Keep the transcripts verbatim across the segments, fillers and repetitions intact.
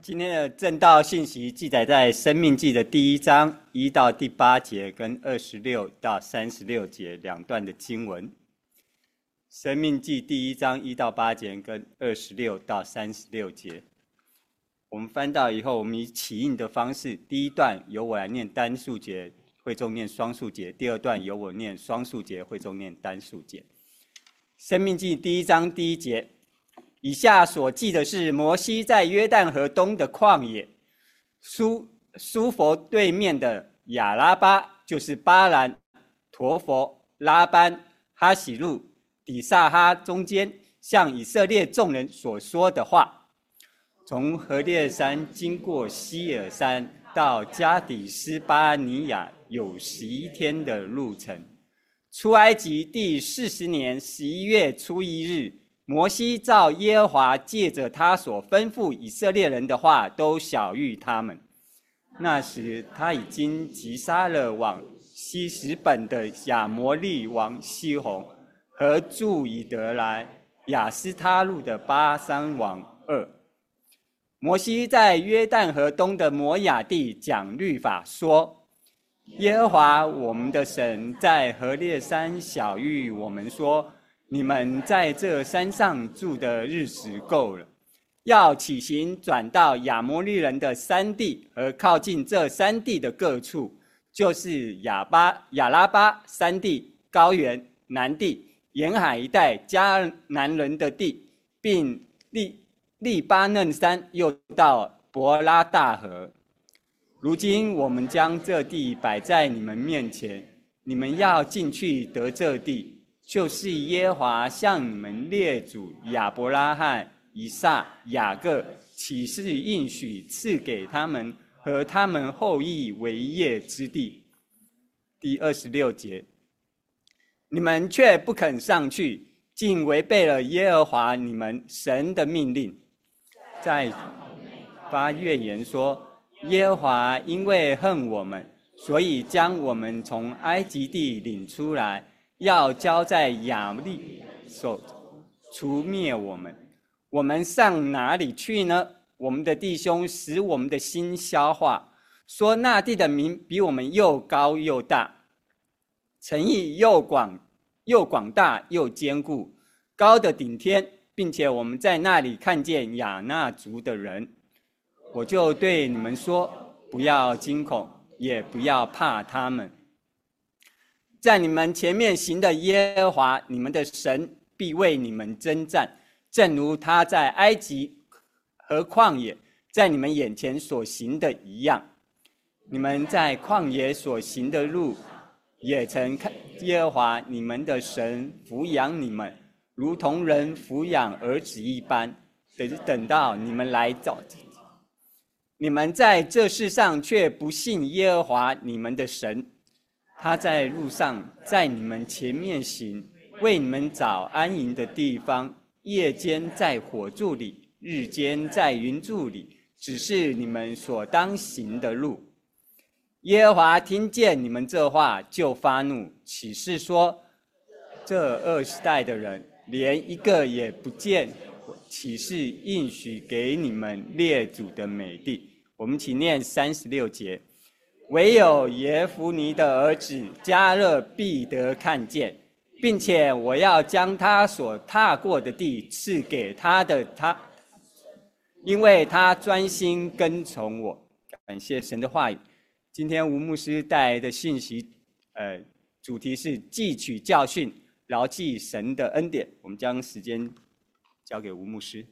今天的正道信息记载在《申命记》的第一章一到第八节，跟二十六到三十六节两段的经文。《申命记》第一章一到八节，跟二十六到三十六节。我们翻到以后，我们以起印的方式，第一段由我来念单数节，会众念双数节；第二段由我念双数节，会众念单数节。《申命记》第一章第一节。以下所记的是摩西在约旦河东的旷野，苏苏佛对面的亚拉巴，就是巴兰、陀佛、拉班、哈喜路、底萨哈中间，向以色列众人所说的话。从何烈山经过希尔山到加底斯巴尼亚有十一天的路程。出埃及第四十年十一月初一日，摩西照耶和华借着他所吩咐以色列人的话，都晓谕他们。那时他已经击杀了往希实本的亚摩利王西宏，和住以得来亚斯他路的巴珊王噩。摩西在约旦河东的摩亚地讲律法说：耶和华我们的神在何烈山晓谕我们说，你们在这山上住的日子够了，要起行转到亚摩利人的山地和靠近这山地的各处，就是亚巴、亚拉巴山地、高原、南地、沿海一带迦南人的地，并利利巴嫩山，又到伯拉大河。如今我们将这地摆在你们面前，你们要进去得这地，就是耶和华向你们列祖亚伯拉罕、以撒、雅各起誓应许赐给他们和他们后裔为业之地。第二十六节，你们却不肯上去，竟违背了耶和华你们神的命令，在发怨言说：耶和华因为恨我们，所以将我们从埃及地领出来，要交在亚利手除灭我们。我们上哪里去呢？我们的弟兄使我们的心消化，说那地的民比我们又高又大，城邑又广又广大又坚固，高的顶天，并且我们在那里看见亚衲族的人。我就对你们说，不要惊恐，也不要怕他们。在你们前面行的耶和华你们的神必为你们征战，正如他在埃及和旷野在你们眼前所行的一样。你们在旷野所行的路，也曾看耶和华你们的神抚养你们，如同人抚养儿子一般，等到你们来找。你们在这世上却不信耶和华你们的神，他在路上在你们前面行，为你们找安营的地方，夜间在火柱里，日间在云柱里，只是你们所当行的路。耶和华听见你们这话，就发怒，起誓说：这二十代的人，连一个也不见起誓应许给你们列祖的美地。我们请念三十六节：唯有耶孚尼的儿子迦勒必得看见，并且我要将他所踏过的地赐给他的他，因为他专心跟从我。感谢神的话语。今天吴牧师带来的信息，呃，主题是汲取教训，牢记神的恩典。我们将时间交给吴牧师。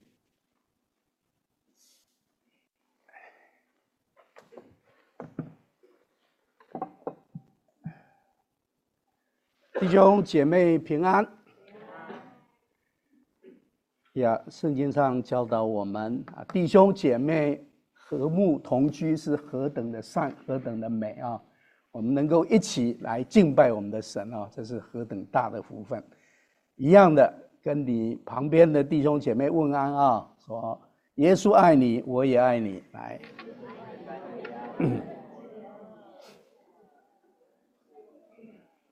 弟兄姐妹平安呀！圣经上教导我们啊，弟兄姐妹和睦同居是何等的善，何等的美啊！我们能够一起来敬拜我们的神啊，这是何等大的福分！一样的，跟你旁边的弟兄姐妹问安啊，说耶稣爱你，我也爱你，来。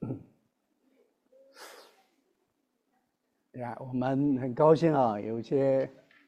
呀，我们很高兴啊，有些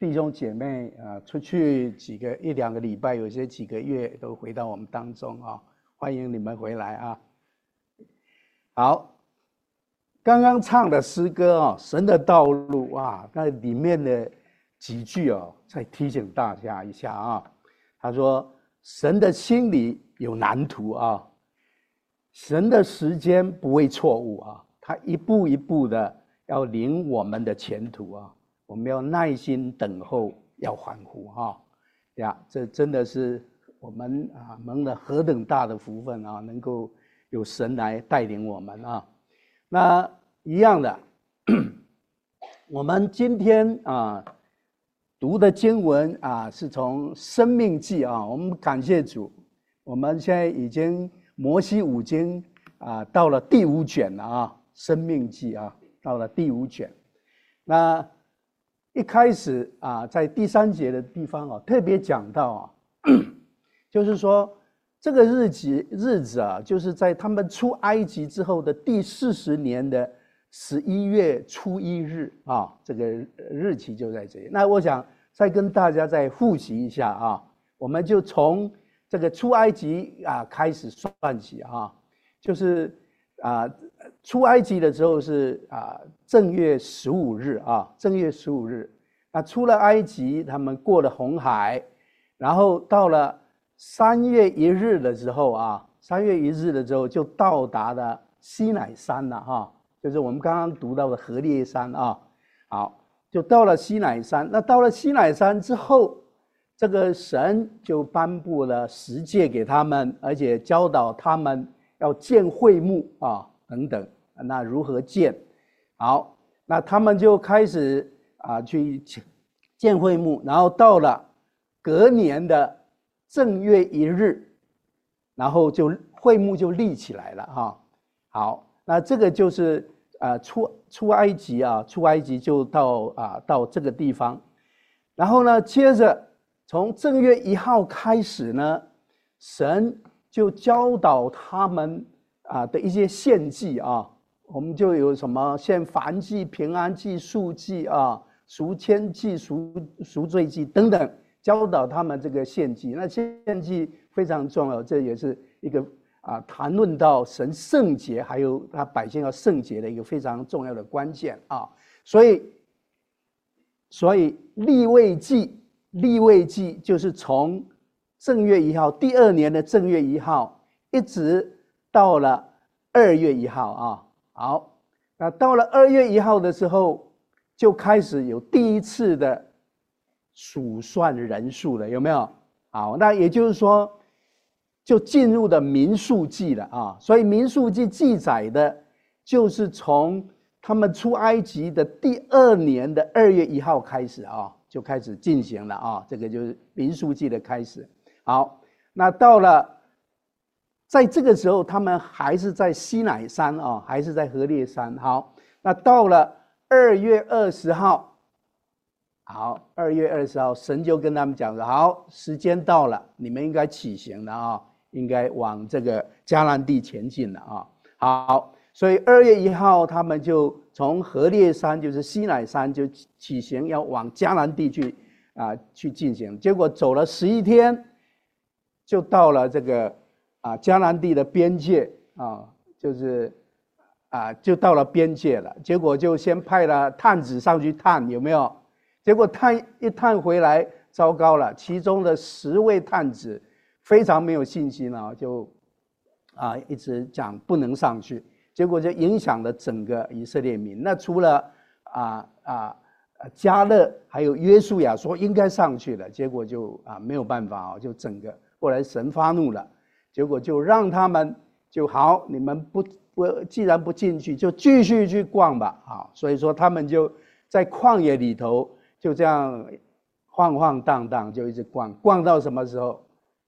弟兄姐妹啊，出去几个一两个礼拜，有些几个月都回到我们当中啊，欢迎你们回来啊。好，刚刚唱的诗歌啊，神的道路啊，那里面的几句哦，再提醒大家一下啊。他说：“神的心里有蓝图啊，神的时间不会错误啊，他一步一步的要领我们的前途啊，我们要耐心等候，要欢呼啊！呀，这真的是我们啊蒙了何等大的福分啊，能够有神来带领我们啊。那一样的，我们今天啊。”读的经文啊，是从《申命记》啊，我们感谢主，我们现在已经摩西五经啊到了第五卷了啊，《申命记》啊到了第五卷。那一开始啊，在第三节的地方啊，特别讲到啊，就是说这个日子日子啊，就是在他们出埃及之后的第四十年的十一月初一日啊，这个日期就在这里。那我想再跟大家再复习一下啊，我们就从这个出埃及啊开始算起啊，就是啊出埃及的时候是啊正月十五日啊，正月十五日，那出了埃及，他们过了红海，然后到了三月一日的时候啊，三月一日的时候就到达了西乃山了哈。就是我们刚刚读到的何烈山啊，好，就到了西乃山。那到了西乃山之后，这个神就颁布了十诫给他们，而且教导他们要建会幕啊，等等。那如何建？好，那他们就开始啊去建会幕，然后到了隔年的正月一日，然后就会幕就立起来了哈。好，那这个就是。啊，出出埃及啊，出埃及就到啊到这个地方，然后呢，接着从正月一号开始呢，神就教导他们啊的一些献祭啊，我们就有什么献燔祭、平安祭、赎祭啊、赎愆祭、赎赎罪祭等等，教导他们这个献祭。那献祭非常重要，这也是一个。啊，谈论到神圣洁，还有他百姓要圣洁的一个非常重要的关键啊，所以，所以利未记，利未记就是从正月一号，第二年的正月一号，一直到了二月一号啊。好，那到了二月一号的时候，就开始有第一次的数算人数了，有没有？好，那也就是说。就进入的民数记了啊，所以民数记记载的，就是从他们出埃及的第二年的二月一号开始啊，就开始进行了啊，这个就是民数记的开始。好，那到了，在这个时候，他们还是在西乃山啊，还是在何烈山。好，那到了二月二十号，好，二月二十号，神就跟他们讲说：好，时间到了，你们应该起行了啊。应该往这个迦南地前进了啊！好，所以二月一号，他们就从何烈山，就是西乃山，就起行要往迦南地去啊去进行。结果走了十一天，就到了这个啊迦南地的边界啊，就是啊就到了边界了。结果就先派了探子上去探，有没有？结果探一探回来，糟糕了，其中的十位探子。非常没有信心啊，就啊一直讲不能上去，结果就影响了整个以色列民。那除了啊啊迦勒还有约书亚说应该上去了，结果就啊没有办法啊，就整个后来神发怒了，结果就让他们就好，你们不不既然不进去，就继续去逛吧啊。所以说他们就在旷野里头就这样晃晃荡荡，就一直逛，逛到什么时候？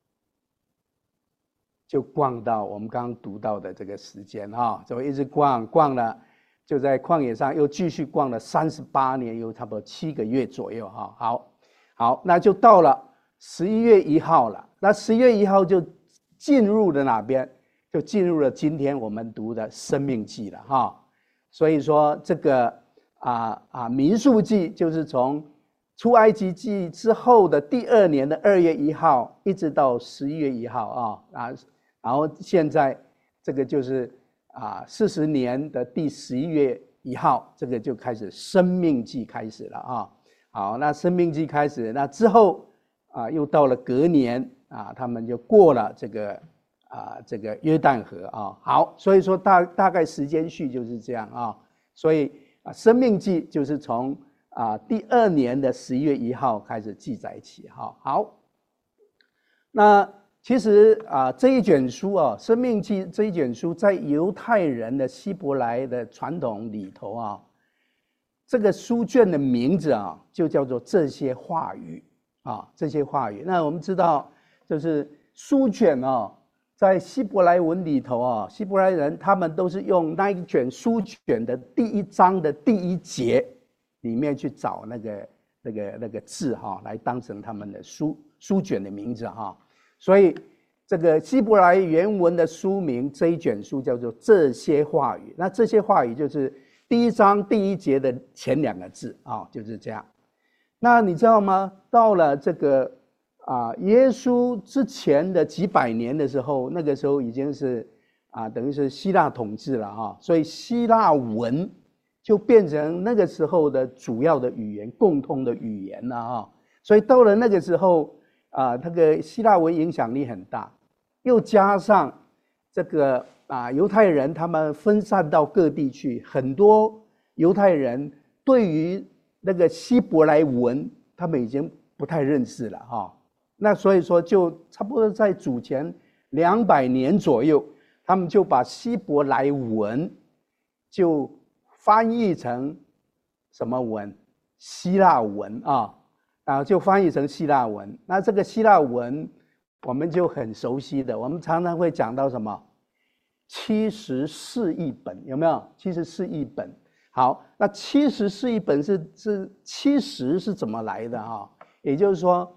就逛到我们刚刚读到的这个时间啊，就一直逛逛了，就在旷野上又继续逛了三十八年，又差不多七个月左右哈。好，好，那就到了十一月一号了。那十一月一号就进入了哪边？就进入了今天我们读的《申命记》了哈。所以说这个啊啊民数记就是从出埃及记之后的第二年的二月一号，一直到十一月一号啊啊，然后现在这个就是啊四十年的第十一月一号，这个就开始生命记开始了啊。好，那生命记开始，那之后啊又到了隔年啊，他们就过了这个啊这个约旦河啊。好，所以说大大概时间序就是这样啊。所以啊，生命记就是从啊，第二年的十一月一号开始记载起，哈，好。那其实啊，这一卷书啊，《生命记》这一卷书，在犹太人的希伯来的传统里头啊，这个书卷的名字啊，就叫做这些话语啊，这些话语。那我们知道，就是书卷啊，在希伯来文里头啊，希伯来人他们都是用那一卷书卷的第一章的第一节里面去找那个那个那个字哈，来当成他们的书书卷的名字哈。所以这个希伯来原文的书名这一卷书叫做这些话语。那这些话语就是第一章第一节的前两个字啊，就是这样。那你知道吗？到了这个啊耶稣之前的几百年的时候，那个时候已经是啊等于是希腊统治了哈，所以希腊文就变成那个时候的主要的语言，共通的语言了啊。所以到了那个时候啊，这个希腊文影响力很大，又加上这个啊犹太人他们分散到各地去，很多犹太人对于那个希伯来文他们已经不太认识了哈。那所以说就差不多在主前两百年左右，他们就把希伯来文就翻译成什么文？希腊文啊，啊，就翻译成希腊文。那这个希腊文我们就很熟悉的，我们常常会讲到什么？七十四译本，有没有？七十四译本。好，那七十四译本是是七十是怎么来的啊？也就是说，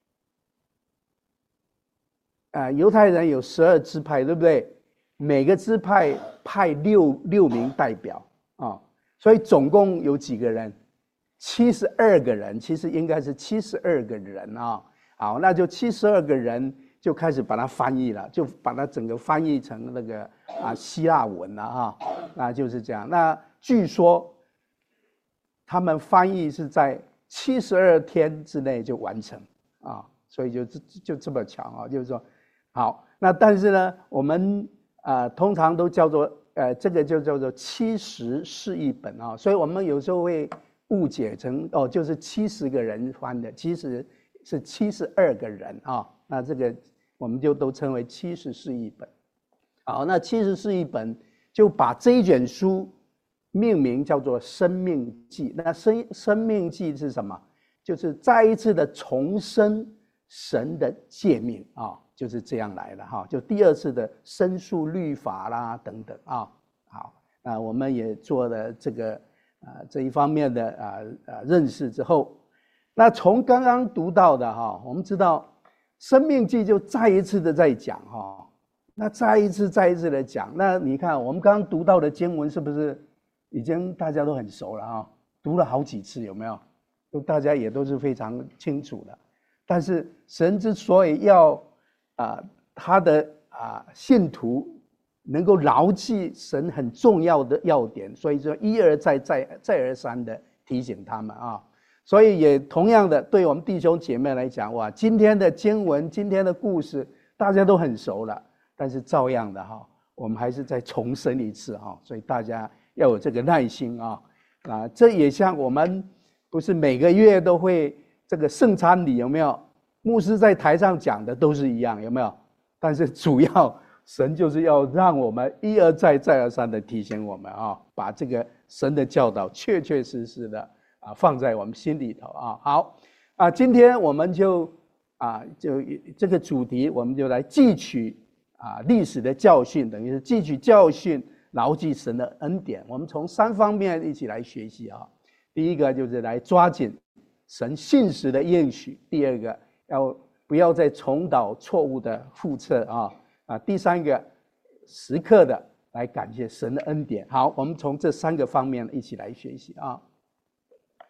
呃，犹太人有十二支派，对不对？每个支派派六六名代表。啊、哦，所以总共有几个人？七十二个人，其实应该是七十二个人啊、哦。好，那就七十二个人就开始把它翻译了，就把它整个翻译成那个啊希腊文了哈。那就是这样。那据说他们翻译是在七十二天之内就完成啊，所以就就这么巧啊，就是说，好，那但是呢，我们啊、呃、通常都叫做。呃，这个就叫做七十四译本啊，所以我们有时候会误解成哦，就是七十个人翻的，其实是七十二个人啊。那这个我们就都称为七十四译本。好，那七十四译本就把这一卷书命名叫做《生命记》。那生生命记是什么？就是再一次的重申神的诫命啊。就是这样来的哈，就第二次的申诉律法啦等等啊。好，那我们也做了这个啊这一方面的啊啊认识之后，那从刚刚读到的哈，我们知道生命记就再一次的在讲哈，那再一次再一次的讲，那你看我们刚刚读到的经文是不是已经大家都很熟了啊？读了好几次有没有？都大家也都是非常清楚的。但是神之所以要啊，他的啊信徒能够牢记神很重要的要点，所以说一而再、再再而三的提醒他们啊。所以也同样的，对我们弟兄姐妹来讲，哇，今天的经文、今天的故事，大家都很熟了，但是照样的哈，我们还是再重申一次哈。所以大家要有这个耐心啊啊，这也像我们不是每个月都会这个圣餐礼有没有？牧师在台上讲的都是一样，有没有？但是主要神就是要让我们一而再、再而三的提醒我们啊，把这个神的教导确确实实的啊放在我们心里头啊。好啊，今天我们就啊就这个主题，我们就来汲取啊历史的教训，等于是汲取教训，牢记神的恩典。我们从三方面一起来学习啊。第一个就是来抓紧神信实的应许，第二个要不要再重蹈错误的覆辙啊啊！第三个，时刻的来感谢神的恩典。好，我们从这三个方面一起来学习啊。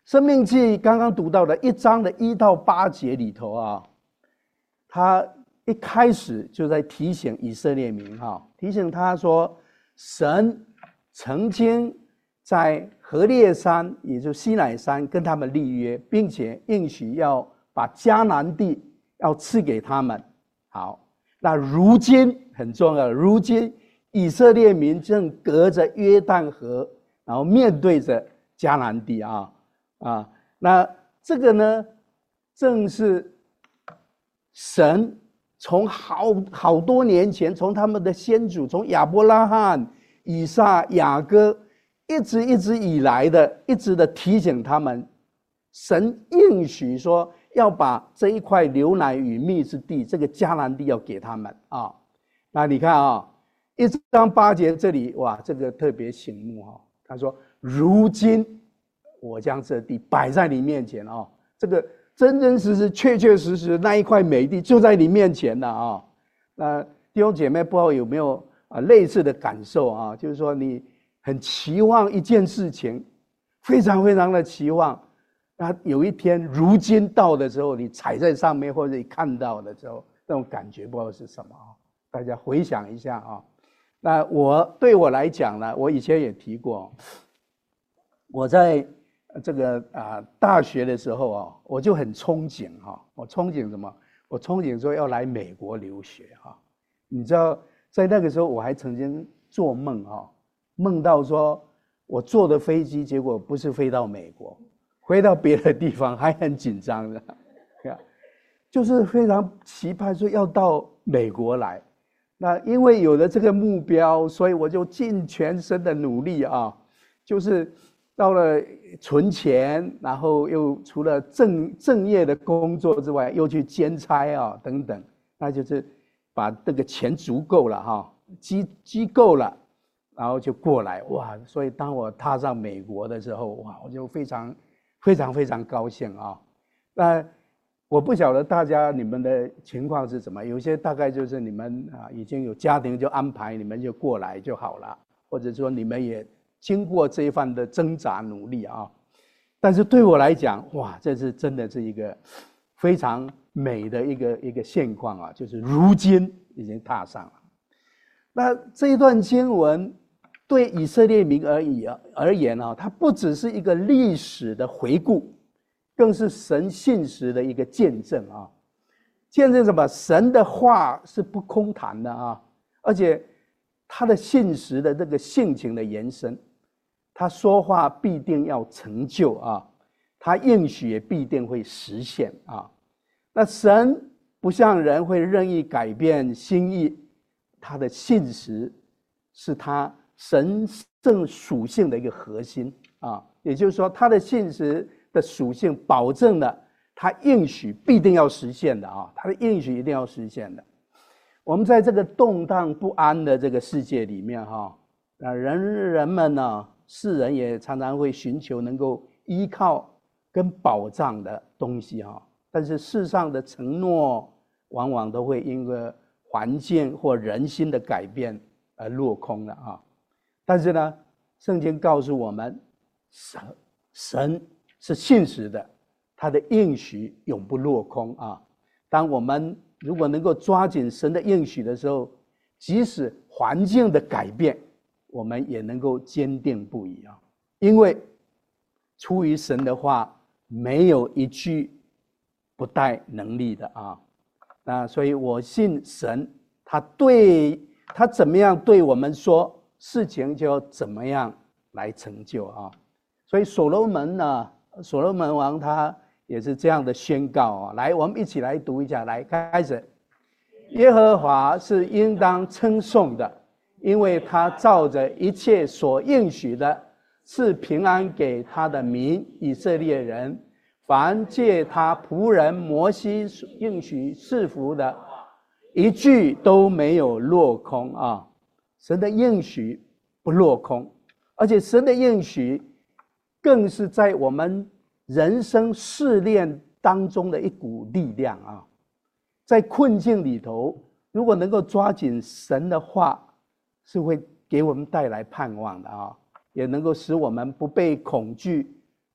生命记刚刚读到的一章的一到八节里头啊，他一开始就在提醒以色列民哈，提醒他说，神曾经在何烈山，也就是西乃山跟他们立约，并且应许要把迦南地要赐给他们。好，那如今很重要，如今以色列民正隔着约旦河，然后面对着迦南地啊啊，那这个呢，正是神从好好多年前，从他们的先祖，从亚伯拉罕、以撒、雅各，一直一直以来的，一直的提醒他们，神应许说要把这一块流奶与蜜之地，这个迦南地要给他们啊。那你看啊，一章八节这里，哇，这个特别醒目啊。他说：“如今我将这地摆在你面前啊，这个真真实实、确确实实那一块美地就在你面前了啊。”那弟兄姐妹，不知道有没有啊类似的感受啊？就是说你很期望一件事情，非常非常的期望。那有一天如今到的时候，你踩在上面或者你看到的时候，那种感觉不知道是什么啊？大家回想一下啊。那我对我来讲呢，我以前也提过，我在这个啊大学的时候啊，我就很憧憬哈，我憧憬什么？我憧憬说要来美国留学哈。你知道，在那个时候我还曾经做梦哈，梦到说我坐的飞机，结果不是飞到美国。回到别的地方还很紧张的，就是非常期盼说要到美国来。那因为有了这个目标，所以我就尽全身的努力啊，就是到了存钱，然后又除了正正业的工作之外，又去兼差啊等等，那就是把这个钱足够了哈，积积够了，然后就过来哇。所以当我踏上美国的时候，哇，我就非常。非常非常高兴啊！那我不晓得大家你们的情况是怎么，有些大概就是你们啊已经有家庭就安排，你们就过来就好了，或者说你们也经过这一番的挣扎努力啊。但是对我来讲，哇，这是真的是一个非常美的一个一个现况啊，就是如今已经踏上了。那这一段经文。对以色列民而言而言啊，它不只是一个历史的回顾，更是神信实的一个见证啊。见证什么？神的话是不空谈的啊，而且他的信实的这个性情的延伸，他说话必定要成就啊，他应许也必定会实现啊。那神不像人会任意改变心意，他的信实是他。神圣属性的一个核心啊，也就是说，他的信实的属性保证了他应许必定要实现的啊，他的应许一定要实现的。我们在这个动荡不安的这个世界里面哈，啊，人人们呢，世人也常常会寻求能够依靠跟保障的东西哈，但是世上的承诺往往都会因为环境或人心的改变而落空了啊。但是呢，圣经告诉我们，神神是信实的，他的应许永不落空啊。当我们如果能够抓紧神的应许的时候，即使环境的改变，我们也能够坚定不移啊。因为出于神的话，没有一句不带能力的啊。那所以我信神，他对他怎么样对我们说，事情就要怎么样来成就啊。所以所罗门呢，所罗门王他也是这样的宣告啊。来，我们一起来读一下，来开始。耶和华是应当称颂的，因为他照着一切所应许的，赐平安给他的民以色列人。凡借他仆人摩西应许赐福的，一句都没有落空啊。神的应许不落空，而且神的应许更是在我们人生试炼当中的一股力量啊。在困境里头，如果能够抓紧神的话，是会给我们带来盼望的啊，也能够使我们不被恐惧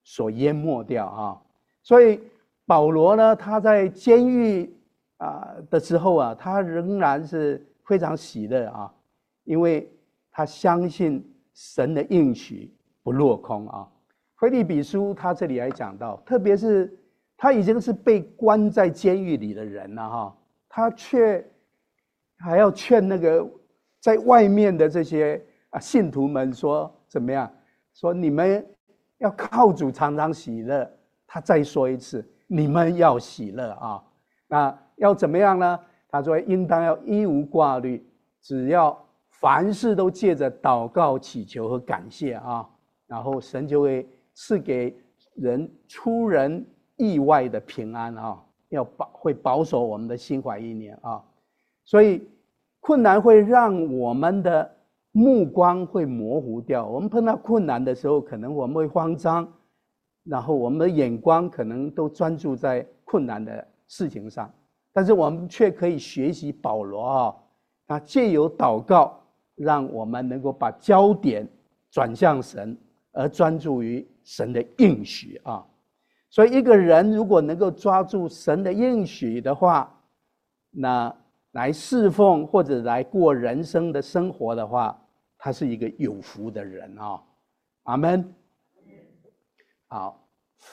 所淹没掉啊。所以保罗呢，他在监狱啊的时候啊，他仍然是非常喜乐啊，因为他相信神的应许不落空啊。腓立比书他这里还讲到，特别是他已经是被关在监狱里的人了哈，他却还要劝那个在外面的这些啊信徒们说怎么样？说你们要靠主常常喜乐。他再说一次，你们要喜乐啊！那要怎么样呢？他说应当要一无挂虑，只要凡事都借着祷告、祈求和感谢啊，然后神就会赐给人出人意外的平安啊，要保会保守我们的心怀意念啊。所以困难会让我们的目光会模糊掉，我们碰到困难的时候，可能我们会慌张，然后我们的眼光可能都专注在困难的事情上，但是我们却可以学习保罗啊，他借由祷告，让我们能够把焦点转向神，而专注于神的应许啊。所以一个人如果能够抓住神的应许的话，那来侍奉或者来过人生的生活的话，他是一个有福的人啊。阿们。好，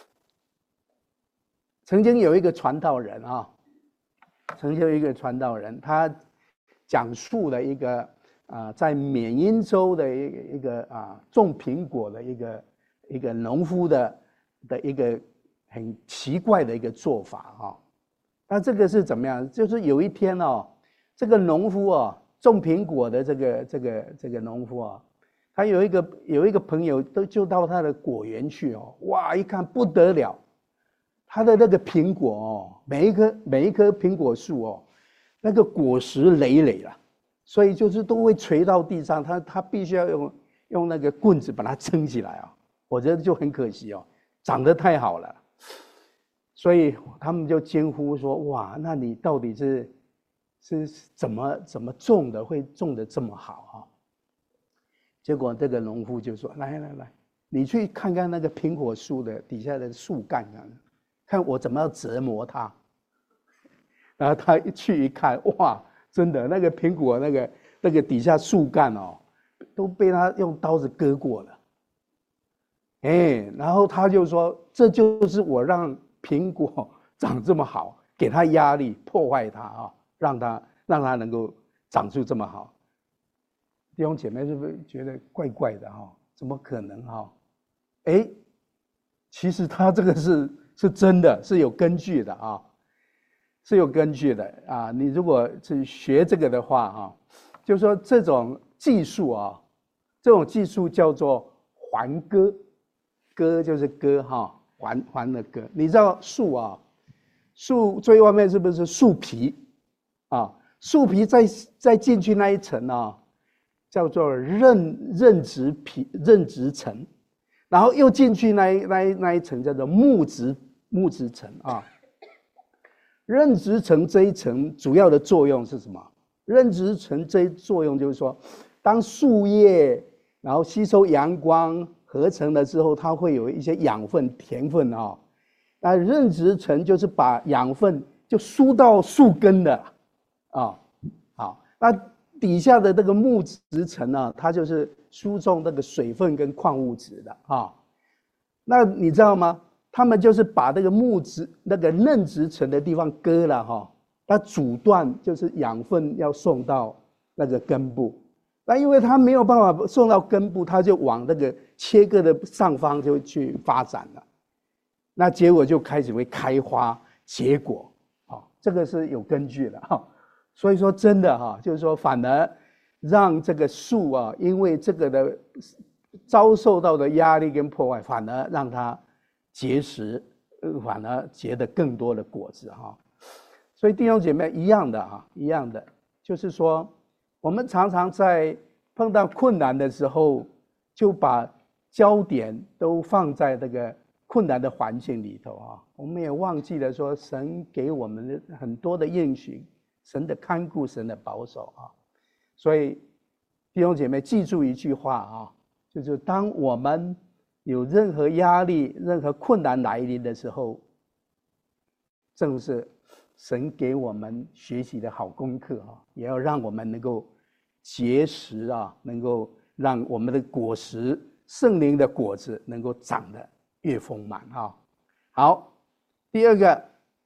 曾经有一个传道人啊，曾经有一个传道人，他讲述了一个啊、呃，在缅因州的一个一个啊种苹果的一个一个农夫的的一个很奇怪的一个做法啊。那这个是怎么样？就是有一天哦，这个农夫哦，种苹果的这个这个这个农夫啊。他有一个有一个朋友，都就到他的果园去哦，哇，一看不得了，他的那个苹果哦，每一棵每一棵苹果树哦，那个果实累累了，所以就是都会垂到地上，他他必须要用用那个棍子把它撑起来啊，我觉得就很可惜哦，长得太好了，所以他们就惊呼说：哇，那你到底是是怎么怎么种的，会种得这么好啊？结果这个农夫就说：来来来，你去看看那个苹果树的底下的树干啊，看我怎么样折磨它。然后他一去一看，哇，真的那个苹果那个那个底下树干哦，都被他用刀子割过了。哎，然后他就说：这就是我让苹果长这么好，给他压力，破坏它啊，让它让它能够长出这么好。弟兄姐妹是不是觉得怪怪的哈？怎么可能哈？哎，其实他这个是是真的，是有根据的啊，是有根据的啊。你如果是学这个的话哈，就是说这种技术啊，这种技术叫做环割，割就是割哈，环环的割。你知道树啊，树最外面是不是树皮啊？树皮再再进去那一层啊，叫做韧韧质皮韧质层，然后又进去那一那一那一层叫做木质木质层啊。韧质层这一层主要的作用是什么？韧质层这一作用就是说，当树叶然后吸收阳光合成了之后，它会有一些养分甜分啊。那韧质层就是把养分就输到树根的啊。好，那底下的这个木质层呢，它就是输送那个水分跟矿物质的啊。那你知道吗？他们就是把这个木质那个嫩质层的地方割了哈，它阻断就是养分要送到那个根部。那因为它没有办法送到根部，它就往那个切割的上方就去发展了。那结果就开始会开花结果啊，这个是有根据的哈。所以说真的哈，就是说反而让这个树啊，因为这个的遭受到的压力跟破坏，反而让它结实，反而结得更多的果子哈。所以弟兄姐妹一样的哈，一样的，就是说我们常常在碰到困难的时候，就把焦点都放在这个困难的环境里头啊，我们也忘记了说神给我们的很多的应许，神的看顾，神的保守啊。所以弟兄姐妹记住一句话啊，就是当我们有任何压力、任何困难来临的时候，正是神给我们学习的好功课啊，也要让我们能够结实啊，能够让我们的果实、圣灵的果子能够长得越丰满啊。好，第二个，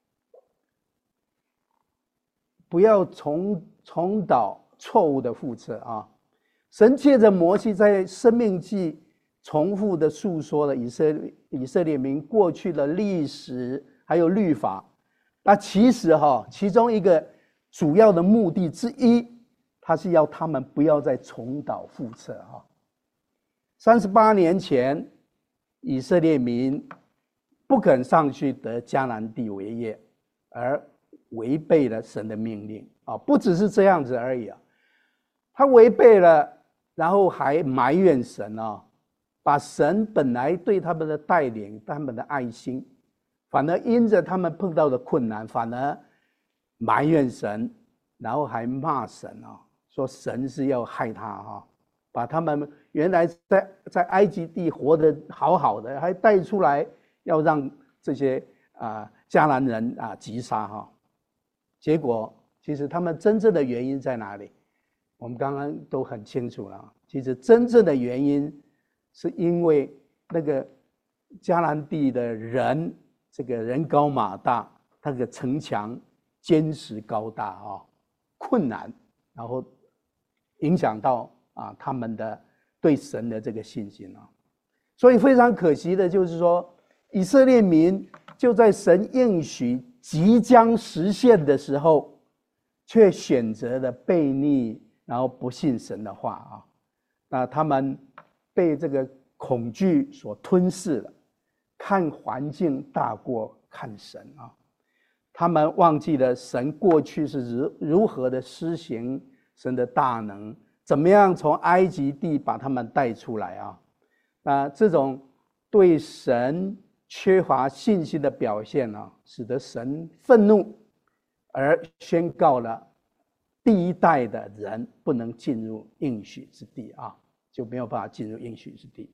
不要重重蹈错误的覆辙啊。神借着摩西在申命记重复的述说了以色列以色列民过去的历史还有律法。那其实哈，其中一个主要的目的之一，他是要他们不要再重蹈覆辙哈。三十八年前，以色列民不肯上去得迦南地为业，而违背了神的命令啊！不只是这样子而已啊，他违背了，然后还埋怨神啊，把神本来对他们的带领、他们的爱心，反而因着他们碰到的困难，反而埋怨神，然后还骂神啊，说神是要害他啊，把他们原来在在埃及地活得好好的，还带出来要让这些啊迦南人啊击杀哈。结果其实他们真正的原因在哪里？我们刚刚都很清楚了。其实真正的原因是因为那个迦南地的人，这个人高马大，那个城墙坚实高大啊，困难，然后影响到啊他们的对神的这个信心啊。所以非常可惜的就是说，以色列民就在神应许即将实现的时候，却选择了悖逆，然后不信神的话啊。那他们被这个恐惧所吞噬了，看环境大过看神啊。他们忘记了神过去是如如何的施行神的大能，怎么样从埃及地把他们带出来啊。那这种对神缺乏信心的表现啊，使得神愤怒，而宣告了第一代的人不能进入应许之地啊，就没有办法进入应许之地。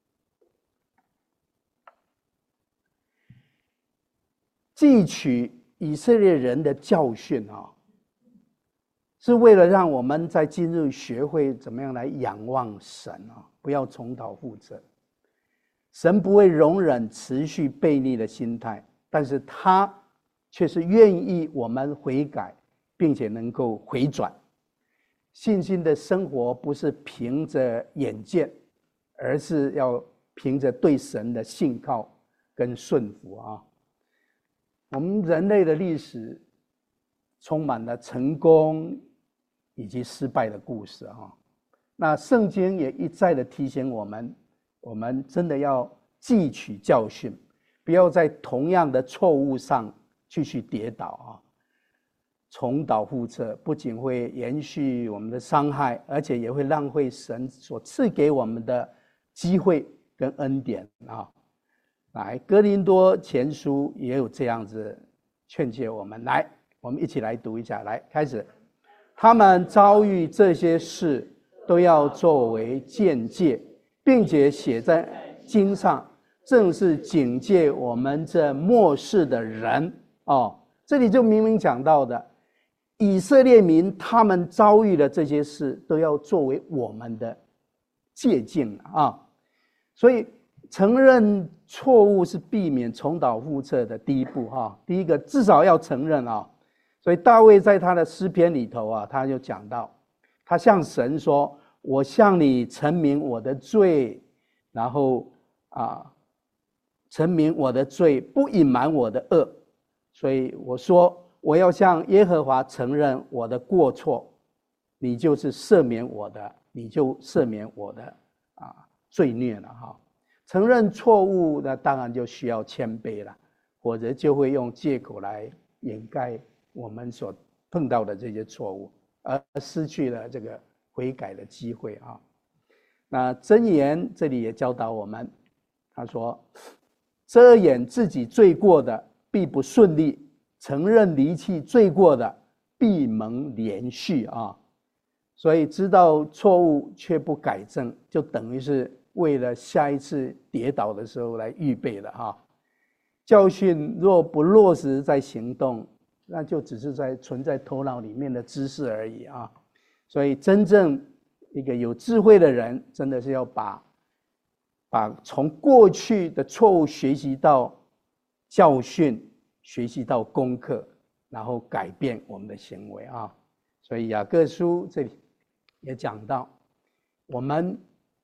汲取以色列人的教训啊，是为了让我们在今日学会怎么样来仰望神啊，不要重蹈覆辙。神不会容忍持续悖逆的心态，但是他却是愿意我们悔改，并且能够回转。信心的生活不是凭着眼见，而是要凭着对神的信靠跟顺服啊。我们人类的历史充满了成功以及失败的故事啊。那圣经也一再的提醒我们，我们真的要汲取教训，不要在同样的错误上继续跌倒啊！重蹈覆辙不仅会延续我们的伤害，而且也会浪费神所赐给我们的机会跟恩典啊！来，哥林多前书也有这样子劝诫我们。来，我们一起来读一下。来，开始。他们遭遇这些事，都要作为鉴戒，并且写在经上，正是警戒我们这末世的人哦。这里就明明讲到的，以色列民他们遭遇的这些事，都要作为我们的借鉴啊。所以承认错误是避免重蹈覆辙的第一步哈。第一个，至少要承认啊。所以大卫在他的诗篇里头啊，他就讲到，他向神说：“我向你陈明我的罪，然后啊，陈明我的罪，不隐瞒我的恶。所以我说，我要向耶和华承认我的过错，你就是赦免我的，你就赦免我的啊罪孽了哈。承认错误，那当然就需要谦卑了，否则就会用借口来掩盖我们所碰到的这些错误，而失去了这个悔改的机会啊。那箴言这里也教导我们，他说：遮掩自己罪过的必不顺利，承认离弃罪过的必蒙连续啊。所以知道错误却不改正，就等于是为了下一次跌倒的时候来预备的哈。教训若不落实在行动，那就只是在存在头脑里面的知识而已啊。所以真正一个有智慧的人，真的是要把把从过去的错误学习到教训，学习到功课，然后改变我们的行为啊。所以雅各书这里也讲到，我们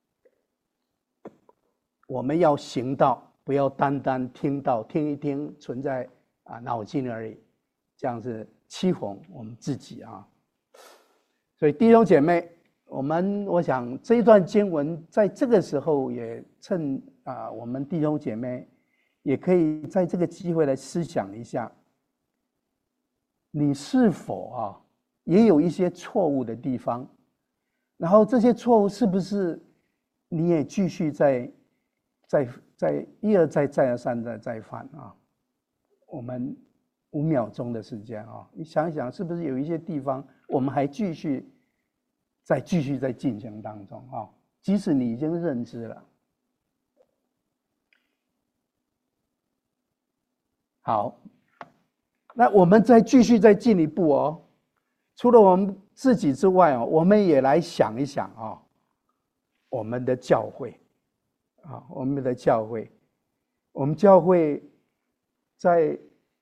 我们要行道，不要单单听到，听一听存在啊脑筋而已，这样是欺哄我们自己啊。所以弟兄姐妹，我们我想这一段经文在这个时候也趁啊我们弟兄姐妹也可以在这个机会来思想一下，你是否啊也有一些错误的地方，然后这些错误是不是你也继续在在在一而再再而三的再犯啊？我们五秒钟的时间啊，你想一想，是不是有一些地方我们还继续在继续在进行当中啊？即使你已经认知了。好，那我们再继续再进一步哦。除了我们自己之外哦，我们也来想一想啊、哦，我们的教会啊，我们的教会，我们教会在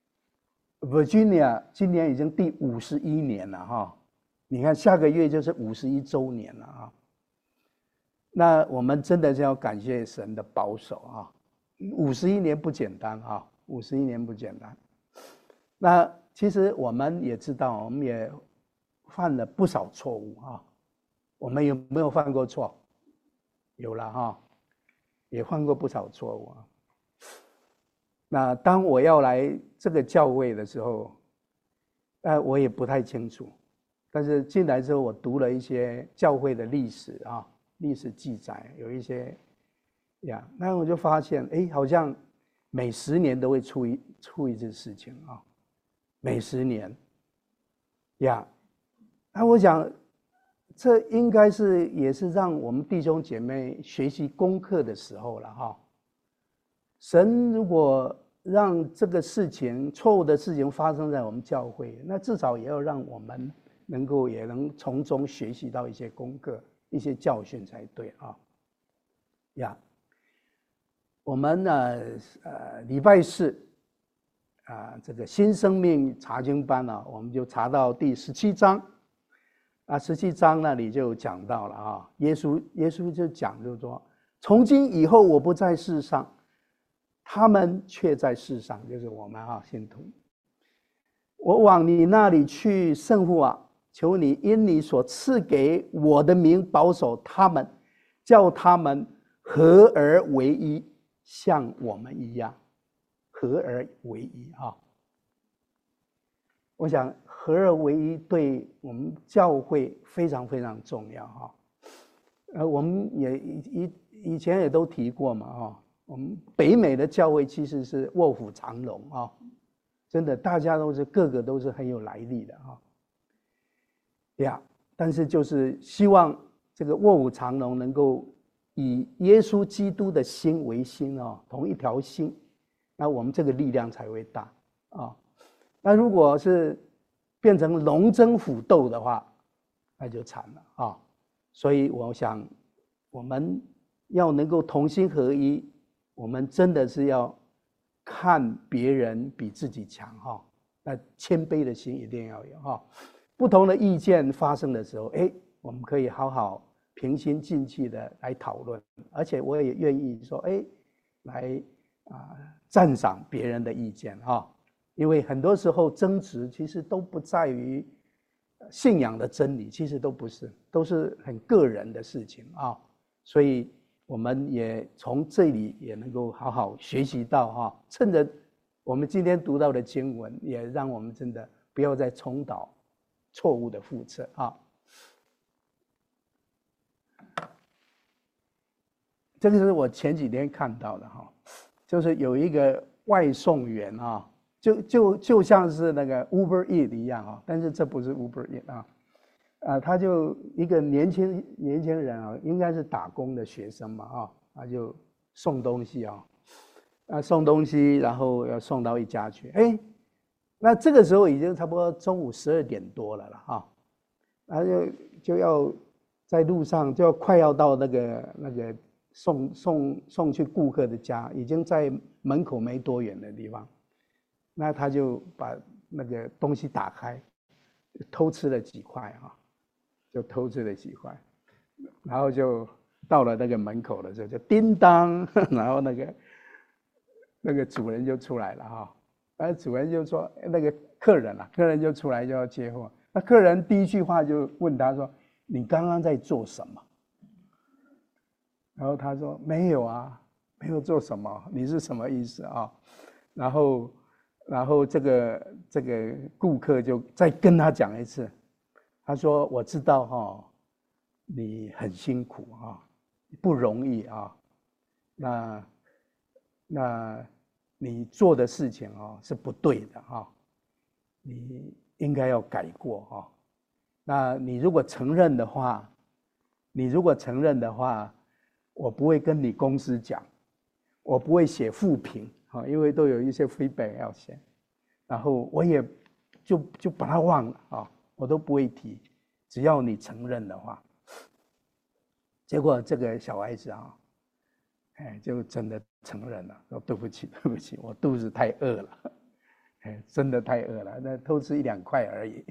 Virginia 今年已经第五十一年了哈、哦，你看下个月就是五十一周年了啊。那我们真的是要感谢神的保守啊，五十一年不简单啊，五十一年不简单。那其实我们也知道，我们也犯了不少错误啊。我们有没有犯过错？有了哈，也犯过不少错误啊。那当我要来这个教会的时候，呃，我也不太清楚。但是进来之后，我读了一些教会的历史啊，历史记载，有一些呀，那我就发现，哎，好像每十年都会出一出一次事情啊，每十年呀。那我想，这应该是也是让我们弟兄姐妹学习功课的时候了哈。神如果让这个事情错误的事情发生在我们教会，那至少也要让我们能够也能从中学习到一些功课、一些教训才对啊。呀，我们呢，呃，礼拜四啊，这个新生命查经班呢、啊，我们就查到第十七章。啊，十七章那里就讲到了啊，耶稣耶稣就讲，就是说，从今以后我不在世上，他们却在世上，就是我们啊信徒。我往你那里去，圣父啊，求你因你所赐给我的名保守他们，叫他们合而为一，像我们一样，合而为一啊。我想合而为一对我们教会非常非常重要哈。呃，我们也以以前也都提过嘛哈。我们北美的教会其实是卧虎藏龙啊，真的大家都是个个都是很有来历的哈。呀，但是就是希望这个卧虎藏龙能够以耶稣基督的心为心啊，同一条心，那我们这个力量才会大啊。那如果是变成龙争虎斗的话，那就惨了啊！所以我想，我们要能够同心合一，我们真的是要看别人比自己强哈。那谦卑的心一定要有哈。不同的意见发生的时候，哎，我们可以好好平心静气的来讨论，而且我也愿意说，哎，来啊赞赏别人的意见哈。因为很多时候争执其实都不在于信仰的真理，其实都不是，都是很个人的事情啊。所以我们也从这里也能够好好学习到哈，趁着我们今天读到的经文，也让我们真的不要再重蹈错误的覆辙啊。这个是我前几天看到的哈，就是有一个外送员啊。就就就像是那个 Uber Eats 一样啊，但是这不是 Uber Eats 啊， 啊，他就一个年轻年轻人啊，应该是打工的学生嘛啊，他就送东西啊，啊送东西，然后要送到一家去，哎，那这个时候已经差不多中午十二点多了了啊，他就就要在路上就要快要到那个那个送送送去顾客的家，已经在门口没多远的地方，那他就把那个东西打开，偷吃了几块啊，就偷吃了几块，然后就到了那个门口的时候就叮当，然后那个那个主人就出来了哈，然后主人就说那个客人啊，客人就出来就要接货，那客人第一句话就问他说：“你刚刚在做什么？”然后他说：“没有啊，没有做什么，你是什么意思啊？”然后，然后这个这个顾客就再跟他讲一次，他说：“我知道哈、哦，你很辛苦啊，不容易啊，那那你做的事情啊是不对的哈，你应该要改过哈。那你如果承认的话，你如果承认的话。”我不会跟你公司讲，我不会写负评啊，因为都有一些 feedback 要写，然后我也就就把它忘了啊，我都不会提，只要你承认的话。结果这个小孩子啊，哎，就真的承认了，说对不起，对不起，我肚子太饿了，哎，真的太饿了，那偷吃一两块而已。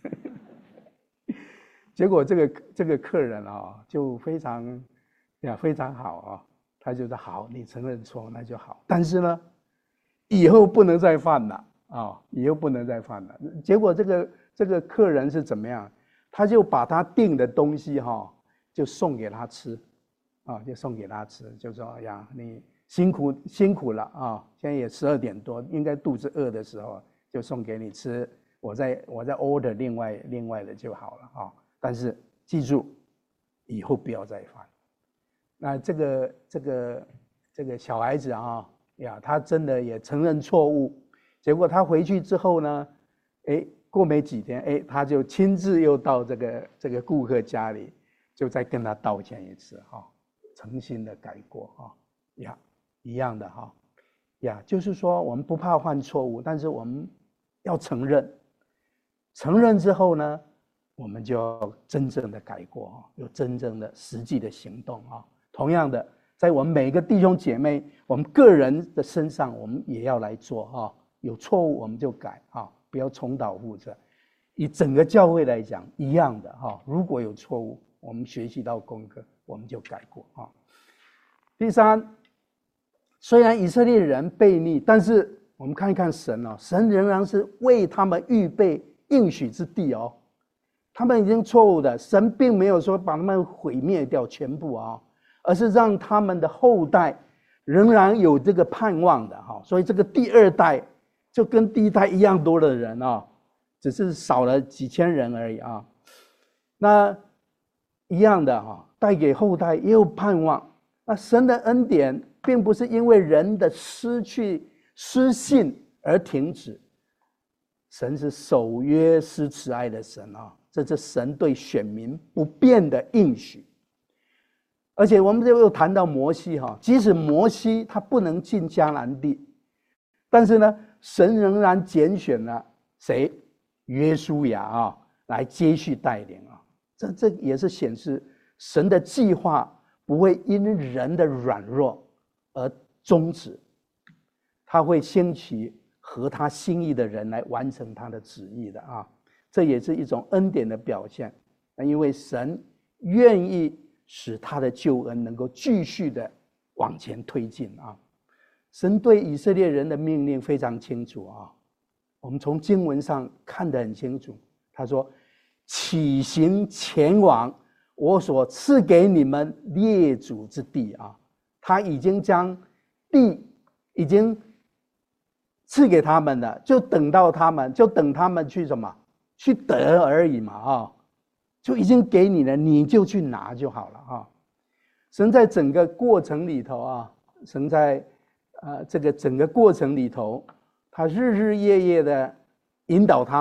结果这个这个客人啊，就非常。呀，非常好啊！他就说好，你承认错那就好，但是呢，以后不能再犯了啊！以后不能再犯了。结果这个这个客人是怎么样？他就把他订的东西哈、哦，就送给他吃，啊，就送给他吃，就说呀，你辛苦辛苦了啊！现在也十二点多，应该肚子饿的时候，就送给你吃，我再我再 order 另外另外的就好了啊！但是记住，以后不要再犯。那这个这个这个小孩子啊呀，他真的也承认错误。结果他回去之后呢，哎，过没几天，哎，他就亲自又到这个这个顾客家里，就再跟他道歉一次哈，诚心的改过哈呀，一样的哈呀，就是说我们不怕犯错误，但是我们要承认，承认之后呢，我们就要真正的改过哈，有真正的实际的行动啊。同样的，在我们每个弟兄姐妹，我们个人的身上，我们也要来做哈。有错误我们就改哈，不要重蹈覆辙。以整个教会来讲，一样的哈。如果有错误，我们学习到功课，我们就改过哈。第三，虽然以色列人悖逆，但是我们看一看神哦，神仍然是为他们预备应许之地哦。他们已经错误的，神并没有说把他们毁灭掉全部啊。而是让他们的后代仍然有这个盼望的哈，所以这个第二代就跟第一代一样多的人啊，只是少了几千人而已啊。那一样的哈，带给后代也有盼望。那神的恩典并不是因为人的失去失信而停止，神是守约施慈爱的神啊，这是神对选民不变的应许。而且我们又谈到摩西哈，即使摩西他不能进迦南地，但是呢，神仍然拣选了谁？约书亚啊，来接续带领啊。这这也是显示神的计划不会因人的软弱而终止，他会兴起合他心意的人来完成他的旨意的啊。这也是一种恩典的表现，因为神愿意使他的救恩能够继续的往前推进啊！神对以色列人的命令非常清楚啊，我们从经文上看得很清楚。他说：“起行前往我所赐给你们列祖之地啊！”他已经将地已经赐给他们了，就等到他们，就等他们去什么？去得而已嘛啊！就已经给你了，你就去拿就好了啊！神在整个过程里头啊，神在呃这个整个过程里头，他日日夜夜的引导他们，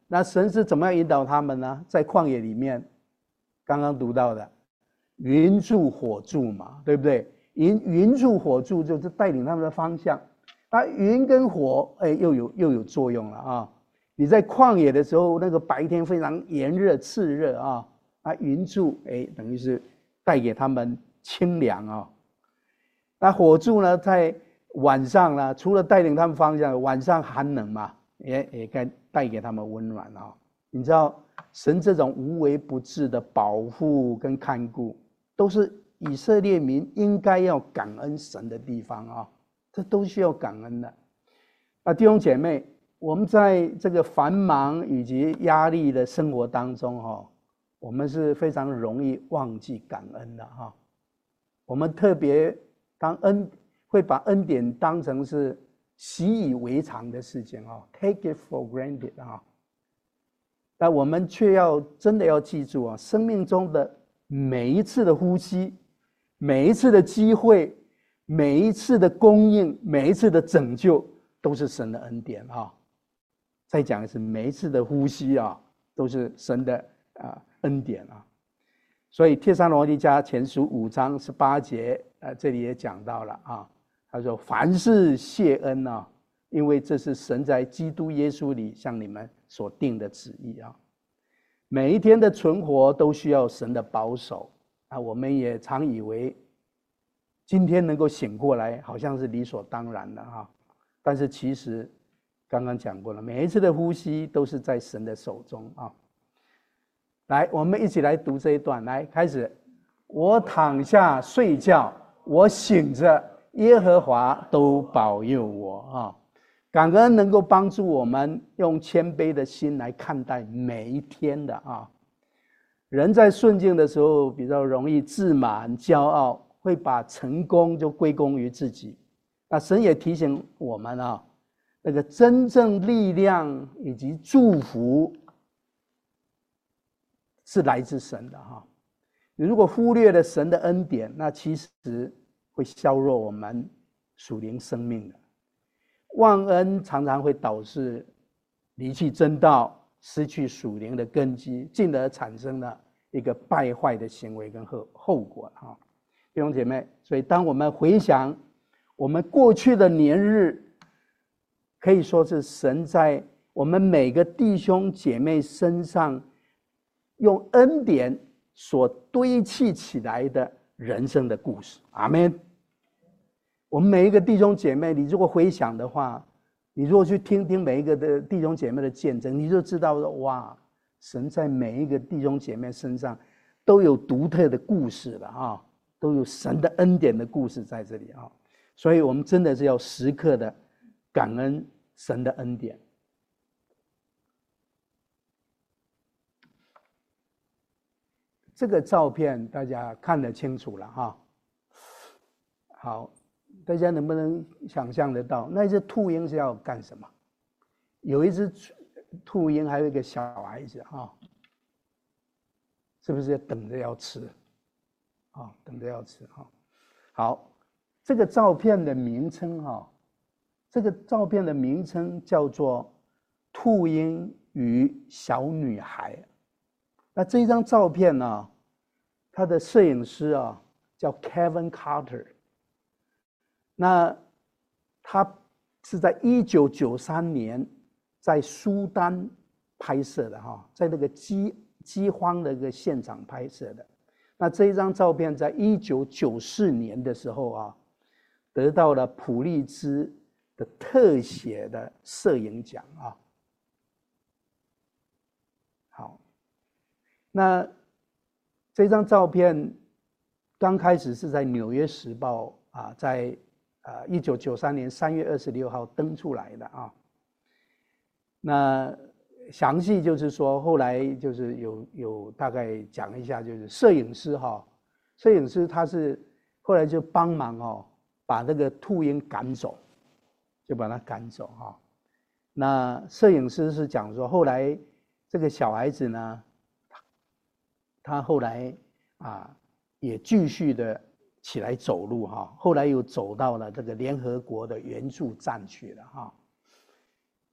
那神是怎么样引导他们呢？在旷野里面，刚刚读到的，云柱火柱嘛，对不对？云云柱火柱就是带领他们的方向。那云跟火，哎，又有又有作用了啊！你在旷野的时候，那个白天非常炎热炽热啊，啊，云柱哎，等于是带给他们清凉啊。那火柱呢，在晚上呢，除了带领他们方向，晚上寒冷嘛，也也该带给他们温暖啊。你知道，神这种无微不至的保护跟看顾，都是以色列民应该要感恩神的地方啊。这都需要感恩的。啊，弟兄姐妹，我们在这个繁忙以及压力的生活当中哈，我们是非常容易忘记感恩的哈。我们特别当恩会把恩典当成是习以为常的事情啊 ，take it for granted 啊。但我们却要真的要记住啊，生命中的每一次的呼吸，每一次的机会，每一次的供应，每一次的拯救，都是神的恩典啊。再讲一次，每一次的呼吸啊，都是神的啊恩典啊。所以帖撒罗尼迦前书五章十八节，呃，这里也讲到了啊。他说：“凡事谢恩啊，因为这是神在基督耶稣里向你们所定的旨意啊。每一天的存活都需要神的保守啊。我们也常以为今天能够醒过来，好像是理所当然的啊。但是其实刚刚讲过了，每一次的呼吸都是在神的手中啊。来，我们一起来读这一段，来开始。我躺下睡觉，我醒着，耶和华都保佑我啊。感恩能够帮助我们用谦卑的心来看待每一天的啊。人在顺境的时候比较容易自满骄傲，会把成功就归功于自己。那神也提醒我们啊，那个真正力量以及祝福是来自神的哈。你如果忽略了神的恩典，那其实会削弱我们属灵生命的。忘恩常常会导致离弃真道，失去属灵的根基，进而产生了一个败坏的行为跟后后果哈。弟兄姐妹，所以当我们回想我们过去的年日，可以说是神在我们每个弟兄姐妹身上用恩典所堆砌起来的人生的故事。阿们。我们每一个弟兄姐妹，你如果回想的话，你如果去听听每一个的弟兄姐妹的见证，你就知道说，哇，神在每一个弟兄姐妹身上都有独特的故事了啊，都有神的恩典的故事在这里啊。所以我们真的是要时刻的感恩神的恩典。这个照片大家看得清楚了哈。好，大家能不能想象得到，那只秃鹰是要干什么？有一只秃鹰，还有一个小孩子哈，是不是等着要吃？啊，等着要吃哈。好，这个照片的名称哈，这个照片的名称叫做《秃鹰与小女孩》。那这张照片呢，他的摄影师啊叫 Kevin Carter。那他是在一九九三年在苏丹拍摄的哈，在那个饥饥荒的一个现场拍摄的。那这一张照片在一九九四年的时候啊，得到了普利兹的特写的摄影奖啊。好，那这张照片刚开始是在《纽约时报》啊，在呃一九九三年三月二十六号登出来的啊。那详细就是说，后来就是有有大概讲一下，就是摄影师哈，摄影师他是后来就帮忙哦，把那个秃鹰赶走，就把它赶走哈。那摄影师是讲说，后来这个小孩子呢，他后来啊也继续的起来走路哈，后来又走到了这个联合国的援助站去了哈。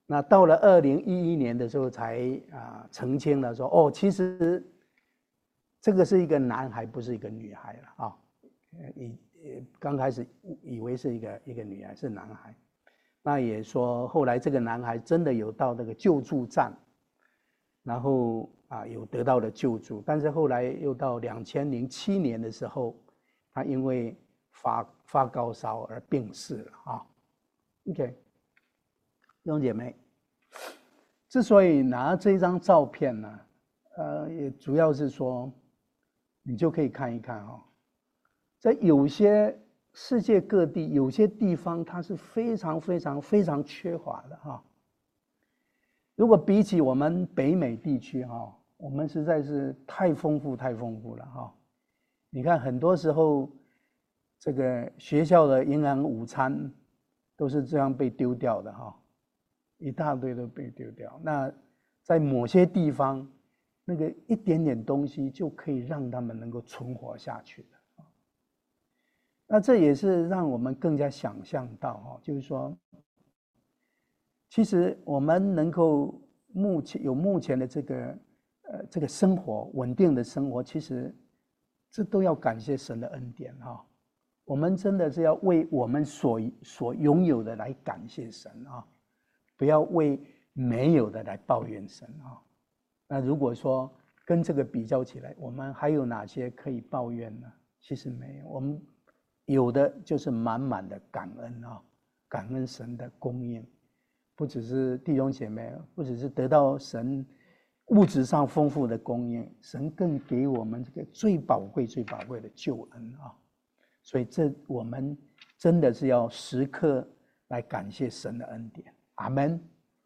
那到了二零一一年的时候才啊澄清了说，哦，其实这个是一个男孩，不是一个女孩了啊。以刚开始以为是一个一个女孩，是男孩。那也说后来这个男孩真的有到那个救助站，然后啊有得到了救助，但是后来又到两千零七年的时候，他因为发发高烧而病逝了啊。OK， 弟兄姐妹，之所以拿这张照片呢，呃，也主要是说，你就可以看一看哦，在有些世界各地，有些地方它是非常非常非常缺乏的哈。如果比起我们北美地区哈，我们实在是太丰富太丰富了哈。你看很多时候，这个学校的营养午餐都是这样被丢掉的哈，一大堆都被丢掉。那在某些地方，那个一点点东西就可以让他们能够存活下去的。那这也是让我们更加想象到哈，就是说，其实我们能够目前有目前的这个呃这个生活稳定的生活，其实这都要感谢神的恩典哈。我们真的是要为我们所所拥有的来感谢神啊，不要为没有的来抱怨神啊。那如果说跟这个比较起来，我们还有哪些可以抱怨呢？其实没有，我们有的就是满满的感恩啊，感恩神的供应，不只是弟兄姐妹，不只是得到神物质上丰富的供应，神更给我们这个最宝贵、最宝贵的救恩啊。所以这我们真的是要时刻来感谢神的恩典。阿们。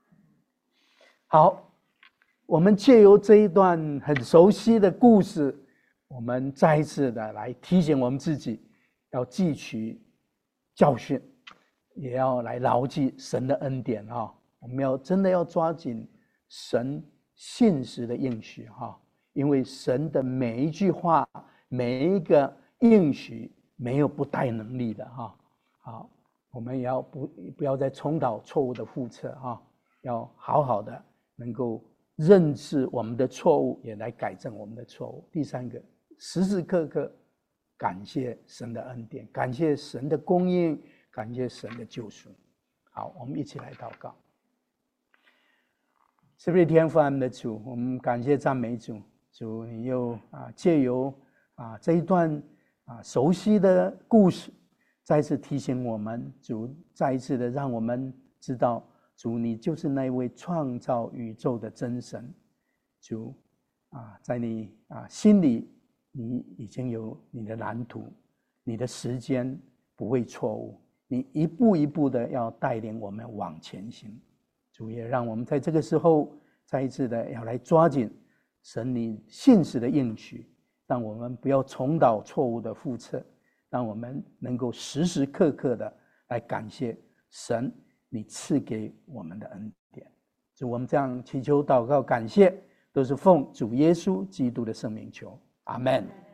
好，我们借由这一段很熟悉的故事，我们再一次的来提醒我们自己，要汲取教训，也要来牢记神的恩典啊！我们要真的要抓紧神信实的应许哈，因为神的每一句话，每一个应许没有不带能力的哈。好，我们也要不不要再重蹈错误的覆辙哈，要好好的能够认识我们的错误，也来改正我们的错误。第三个，时时刻刻感谢神的恩典，感谢神的供应，感谢神的救赎。好，我们一起来祷告。是不是天父爱我们的主，我们感谢赞美主，主你又啊借由啊这一段啊熟悉的故事，再次提醒我们，主再一次的让我们知道，主你就是那位创造宇宙的真神。主啊，在你啊心里，你已经有你的蓝图，你的时间不会错误，你一步一步的要带领我们往前行。主也让我们在这个时候再一次的要来抓紧神你信实的应许，让我们不要重蹈错误的覆辙，让我们能够时时刻刻的来感谢神你赐给我们的恩典。主，我们这样祈求祷告感谢，都是奉主耶稣基督的圣名求，阿们。